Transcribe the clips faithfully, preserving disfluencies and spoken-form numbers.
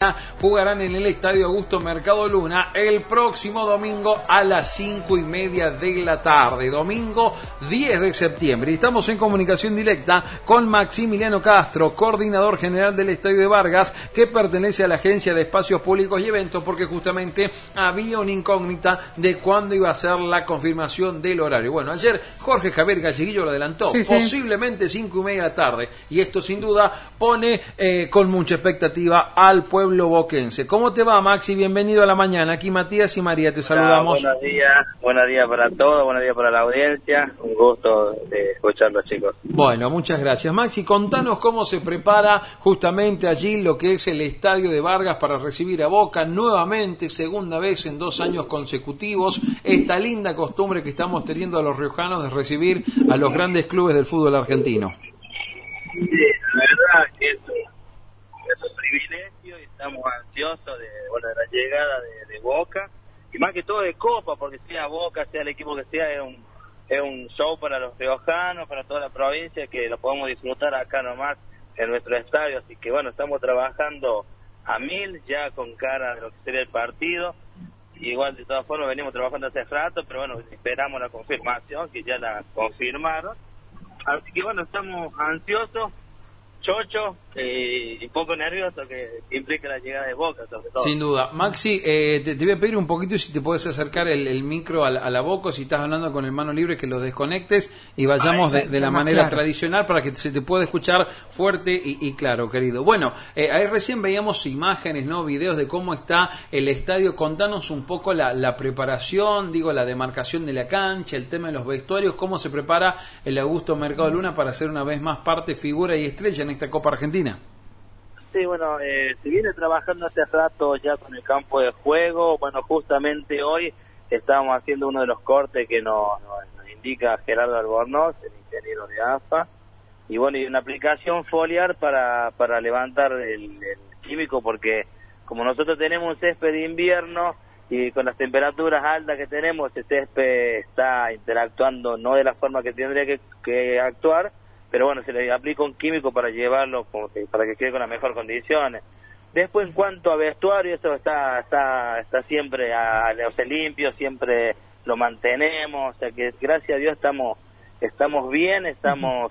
Directa jugarán en el Estadio Augusto Mercado Luna el próximo domingo a las cinco y media de la tarde, domingo diez de septiembre. Y estamos en comunicación directa con Maximiliano Castro, coordinador general del Estadio de Vargas, que pertenece a la Agencia de Espacios Públicos y Eventos, porque justamente había una incógnita de cuándo iba a ser la confirmación del horario. Bueno, ayer Jorge Javier Galleguillo lo adelantó, sí, sí. posiblemente cinco y media de la tarde, y esto sin duda pone eh, con mucha expectativa al pueblo boquense. ¿Cómo te va, Maxi? Bienvenido a la mañana. Aquí Matías y María te saludamos. Hola, buenos días, buenos días para todos, buenos días para la audiencia. Un gusto de escucharlos, chicos. Bueno, muchas gracias. Maxi, contanos cómo se prepara justamente allí lo que es el Estadio de Vargas para recibir a Boca nuevamente, segunda vez en dos años consecutivos, esta linda costumbre que estamos teniendo a los riojanos de recibir a los grandes clubes del fútbol argentino. Sí, la verdad que es un, es un privilegio y estamos ansiosos de, bueno, de la llegada de, de Boca, y más que todo de Copa, porque sea Boca, sea el equipo que sea, es un, es un show para los riojanos, para toda la provincia, que lo podemos disfrutar acá nomás en nuestro estadio. Así que bueno, estamos trabajando a mil ya con cara de lo que sería el partido. Igual de todas formas venimos trabajando hace rato, pero bueno, esperamos la confirmación, que ya la confirmaron. Así que bueno, estamos ansiosos, chocho eh, y un poco nerviosos, que implica la llegada de Boca, sobre todo. Sin duda. Maxi, eh, te, te voy a pedir un poquito si te puedes acercar el, el micro a la, a la boca, si estás hablando con el mano libre, que lo desconectes y vayamos Ay, de, de la manera claro. tradicional para que se te pueda escuchar fuerte y, y claro, querido. Bueno, eh, ahí recién veíamos imágenes, ¿no? Videos de cómo está el estadio. Contanos un poco la, la preparación, digo, la demarcación de la cancha, el tema de los vestuarios, cómo se prepara el Augusto Mercado Luna para ser una vez más parte, figura y estrella en esta Copa Argentina. Sí, bueno, eh, se viene trabajando hace rato ya con el campo de juego. Bueno, justamente hoy estamos haciendo uno de los cortes que nos, nos, nos indica Gerardo Albornoz, el ingeniero de A F A. Y bueno, y una aplicación foliar para, para levantar el, el químico, porque como nosotros tenemos un césped de invierno y con las temperaturas altas que tenemos, el césped está interactuando no de la forma que tendría que, que actuar, pero bueno, se le aplica un químico para llevarlo, como que, para que quede con las mejores condiciones. Después, en cuanto a vestuario, eso está está está siempre a, o sea, limpio, siempre lo mantenemos, o sea que gracias a Dios estamos estamos bien, estamos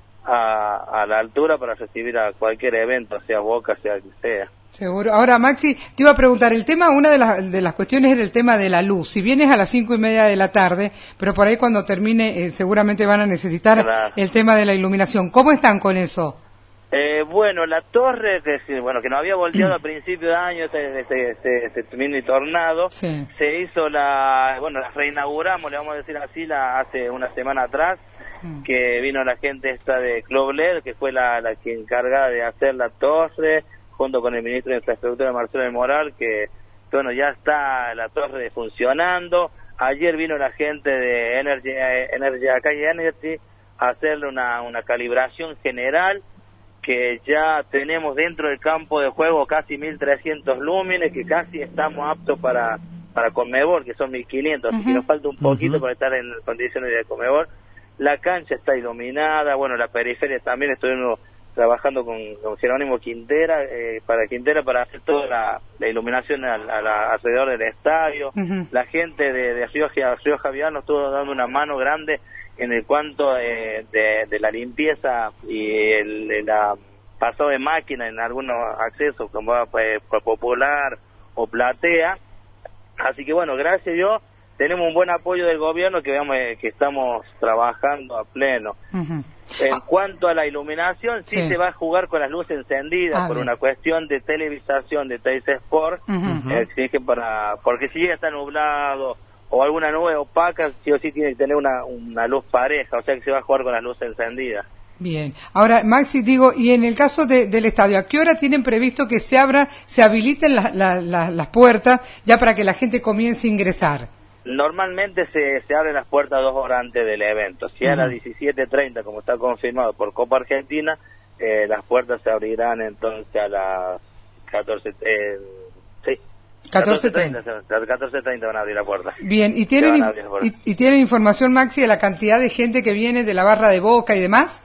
a, a la altura para recibir a cualquier evento, sea Boca, sea que sea. Seguro. Ahora, Maxi, te iba a preguntar, el tema, una de las, de las cuestiones era el tema de la luz. Si bien es a las cinco y media de la tarde, pero por ahí cuando termine eh, seguramente van a necesitar claro. el tema de la iluminación. ¿Cómo están con eso? Eh, bueno, la torre, que bueno que nos había volteado a principio de año, ese, ese, ese, ese mini tornado, sí. se hizo la, bueno, la reinauguramos, le vamos a decir así, la hace una semana atrás, mm. que vino la gente esta de Club L E D, que fue la, la que encargada de hacer la torre, junto con el ministro de Infraestructura, Marcelo del Moral, que bueno, ya está la torre funcionando. Ayer vino la gente de Energy, Energy acá y Energy a hacerle una, una calibración general, que ya tenemos dentro del campo de juego casi mil trescientos lúmenes, que casi estamos aptos para, para Conmebol, que son mil quinientos, uh-huh. así que nos falta un poquito uh-huh. para estar en condiciones de Conmebol. La cancha está iluminada, bueno, la periferia también, estuvimos trabajando con, con Jerónimo Quintera, eh, para Quintera para hacer toda la, la iluminación a, a la, alrededor del estadio. Uh-huh. La gente de, de Río, Río Javier nos estuvo dando una mano grande en el cuanto eh, de, de la limpieza y el, el la pasado de máquina en algunos accesos, como pues, Popular o Platea. Así que bueno, gracias a Dios tenemos un buen apoyo del gobierno, que veamos eh, que estamos trabajando a pleno. Uh-huh. En cuanto a la iluminación, sí, sí se va a jugar con las luces encendidas ah, por bien. una cuestión de televisación de Teis Sport, uh-huh. exige para, porque si ya está nublado o alguna nube opaca, sí o sí tiene que tener una, una luz pareja, o sea que se va a jugar con las luces encendidas. Bien. Ahora, Maxi, digo, y en el caso de, del estadio, ¿a qué hora tienen previsto que se abra, se habiliten la, la, la, las puertas ya para que la gente comience a ingresar? Normalmente se, se abren las puertas dos horas antes del evento. Si uh-huh. a las diecisiete treinta, como está confirmado por Copa Argentina, eh, las puertas se abrirán entonces a las catorce, eh, sí, catorce treinta. catorce treinta van a abrir la puerta. Bien, ¿y tienen, y, y tienen información, Maxi, de la cantidad de gente que viene de la barra de Boca y demás?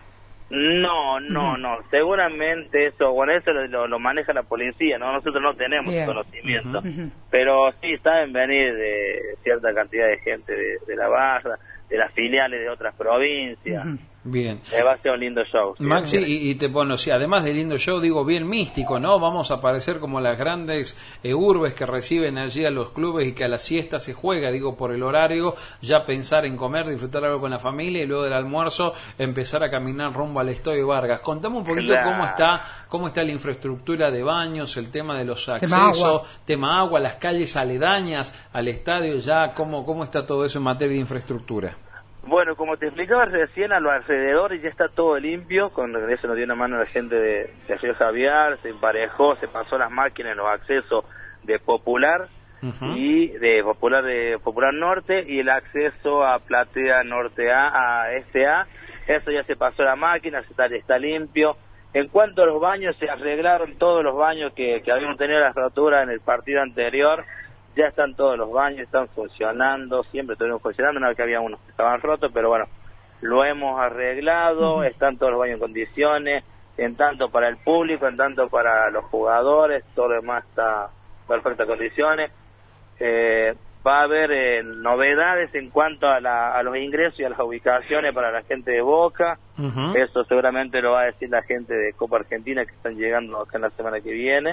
No, no, uh-huh. no, seguramente eso, bueno, eso lo, lo maneja la policía, ¿no? Nosotros no tenemos yeah. conocimiento, uh-huh. pero sí saben venir de cierta cantidad de gente de, de la barra, de las filiales de otras provincias. Uh-huh. Bien. Eh, va a ser un lindo show. ¿Sí? Maxi, y, y te bueno, sí, además de lindo show, digo, bien místico, ¿no? Vamos a aparecer como las grandes eh, urbes que reciben allí a los clubes y que a la siesta se juega, digo, por el horario, ya pensar en comer, disfrutar algo con la familia y luego del almuerzo empezar a caminar rumbo al Estadio Vargas. Contame un poquito claro. cómo está cómo está la infraestructura de baños, el tema de los accesos, tema agua, tema agua las calles aledañas al estadio, ya cómo, cómo está todo eso en materia de infraestructura. Bueno, como te explicaba recién, a los alrededores ya está todo limpio, con eso nos dio una mano la gente de, de Río Javier, se emparejó, se pasó las máquinas en los accesos de Popular uh-huh. y de Popular de Popular Norte y el acceso a Platea Norte A, a S A, eso ya se pasó la máquina, está, está limpio. En cuanto a los baños, se arreglaron todos los baños que, que habíamos tenido las roturas en el partido anterior. Ya están todos los baños, están funcionando, siempre estuvieron funcionando, una vez que había unos que estaban rotos, pero bueno, lo hemos arreglado, uh-huh. están todos los baños en condiciones, en tanto para el público, en tanto para los jugadores, todo lo demás está en perfectas condiciones. Eh, va a haber eh, novedades en cuanto a, la, a los ingresos y a las ubicaciones para la gente de Boca, uh-huh. eso seguramente lo va a decir la gente de Copa Argentina que están llegando acá en la semana que viene.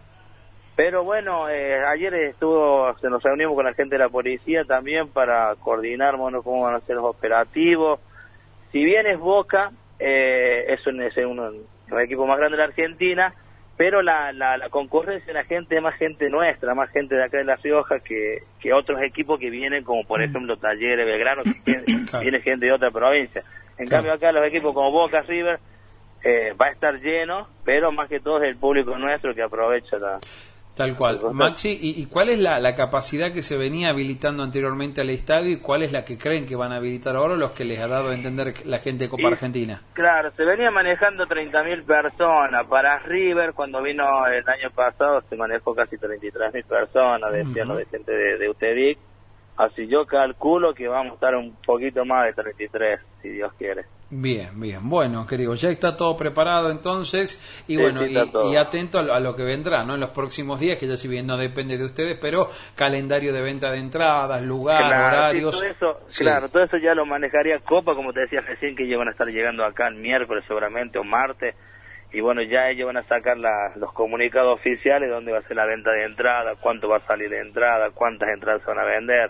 Pero bueno, eh, ayer estuvo, se nos reunimos con la gente de la policía también para coordinar, bueno, cómo van a ser los operativos. Si bien es Boca, eh, es, un, es uno de los equipos más grandes de la Argentina, pero la, la, la concurrencia de la gente es más gente nuestra, más gente de acá de La Rioja que, que otros equipos que vienen, como por ejemplo Talleres, Belgrano, que viene, viene gente de otra provincia. En cambio acá los equipos como Boca, River, eh, va a estar lleno, pero más que todo es el público nuestro que aprovecha la... Tal cual. Maxi, ¿y, y cuál es la, la capacidad que se venía habilitando anteriormente al estadio y cuál es la que creen que van a habilitar ahora los que les ha dado a entender la gente de Copa y, Argentina? Claro, se venía manejando treinta mil personas. Para River, cuando vino el año pasado, se manejó casi treinta y tres mil personas, decían uh-huh. de gente de, de UTEDIC. Así yo calculo que vamos a estar un poquito más de treinta y tres, si Dios quiere. Bien, bien. Bueno, querido, ya está todo preparado entonces y sí, bueno, sí, y, y atento a lo, a lo que vendrá, ¿no? En los próximos días, que ya si bien no depende de ustedes, pero calendario de venta de entradas, lugar, claro, horarios. Sí, todo eso, sí. Claro, todo eso ya lo manejaría Copa, como te decía recién, que ellos van a estar llegando acá el miércoles seguramente o martes. Y bueno, ya ellos van a sacar la, los comunicados oficiales, dónde va a ser la venta de entrada, cuánto va a salir de entrada, cuántas entradas se van a vender.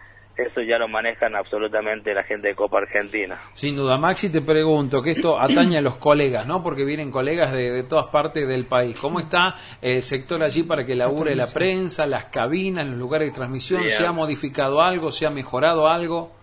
Eso ya lo manejan absolutamente la gente de Copa Argentina. Sin duda. Maxi, te pregunto, que esto atañe a los colegas, ¿no? Porque vienen colegas de, de todas partes del país. ¿Cómo está el sector allí para que labure la prensa, las cabinas, los lugares de transmisión? Bien. ¿Se ha modificado algo? ¿Se ha mejorado algo?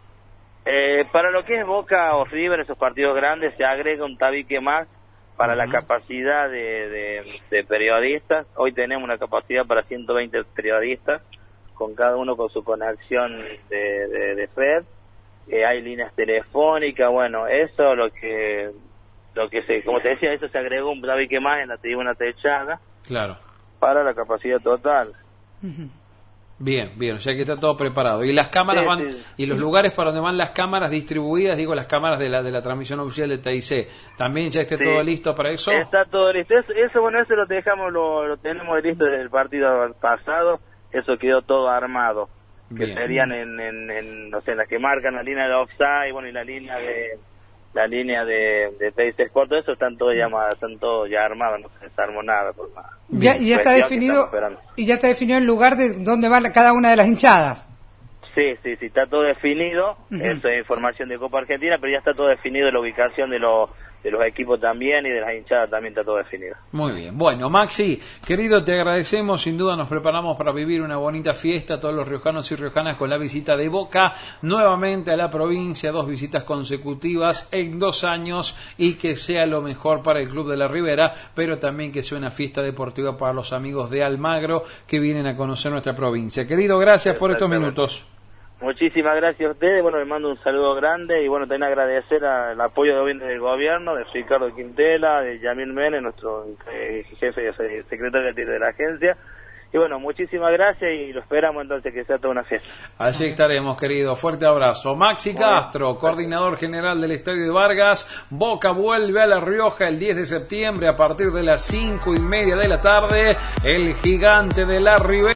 Eh, para lo que es Boca o River, esos partidos grandes, se agrega un tabique más para uh-huh. la capacidad de, de, de periodistas. Hoy tenemos una capacidad para ciento veinte periodistas, con cada uno con su conexión de, de, de red, eh, hay líneas telefónicas, bueno, eso lo que, lo que se, como te decía, eso se agregó un tabique más en la tribuna techada, claro, para la capacidad total. Uh-huh. Bien, bien, o sea que está todo preparado. Y las cámaras sí, van, sí. y los lugares para donde van las cámaras distribuidas, digo, las cámaras de la de la transmisión oficial de T I C, ¿también ya está sí. todo listo para eso? Está todo listo, eso, eso bueno, eso lo dejamos, lo, lo tenemos listo desde el partido pasado. Eso quedó todo armado, bien. Que serían en, en, en, no sé, las que marcan la línea de offside, bueno, y la línea de la línea de, de T I C Sport, todo eso están todos ya, están todos ya armados, no se desarmó nada por más. Ya, y ya está definido, y ya está definido el lugar de dónde va cada una de las hinchadas. Sí, sí, sí, está todo definido, uh-huh. Eso es información de Copa Argentina, pero ya está todo definido la ubicación de los de los equipos también y de las hinchadas también está todo definido. Muy bien. Bueno, Maxi, querido, te agradecemos. Sin duda nos preparamos para vivir una bonita fiesta, todos los riojanos y riojanas, con la visita de Boca nuevamente a la provincia, dos visitas consecutivas en dos años, y que sea lo mejor para el Club de la Ribera, pero también que sea una fiesta deportiva para los amigos de Almagro que vienen a conocer nuestra provincia. Querido, gracias por estos minutos. Muchísimas gracias a ustedes, bueno, les mando un saludo grande y bueno, también agradecer al apoyo del gobierno, de Ricardo Quintela, de Yamil Mene, nuestro eh, jefe de secretario de la agencia, Y bueno, muchísimas gracias y lo esperamos entonces que sea toda una fiesta. Allí estaremos, querido. Fuerte abrazo. Maxi Castro, coordinador general del Estadio de Vargas. Boca vuelve a La Rioja el diez de septiembre a partir de las cinco y media de la tarde. El gigante de la Ribera.